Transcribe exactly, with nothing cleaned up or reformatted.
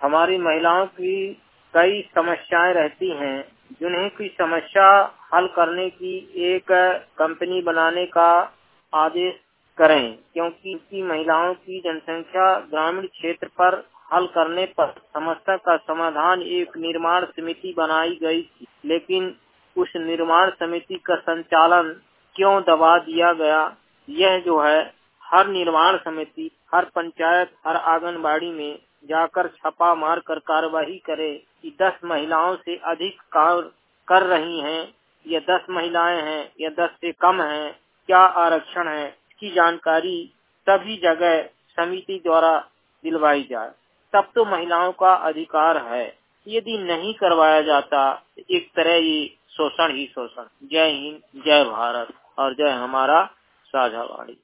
हमारी महिलाओं की कई समस्याएं रहती हैं, जिन्हें की समस्या हल करने की एक कंपनी बनाने का आदेश करें, क्योंकि महिलाओं की जनसंख्या ग्रामीण क्षेत्र पर हल करने पर समस्या का समाधान एक निर्माण समिति बनाई गई थी, लेकिन उस निर्माण समिति का संचालन क्यों दबा दिया गया। यह जो है हर निर्माण समिति, हर पंचायत, हर आंगनबाड़ी में जाकर छापा मार कर कार्यवाही करे कि दस महिलाओं से अधिक कार्य कर रही हैं, या दस महिलाएं हैं या दस से कम हैं, क्या आरक्षण है, इसकी जानकारी सभी जगह समिति द्वारा दिलवाई जाए, तब तो महिलाओं का अधिकार है। यदि नहीं करवाया जाता तो एक तरह ये शोषण ही शोषण। जय हिंद, जय भारत और जय हमारा साझावाणी।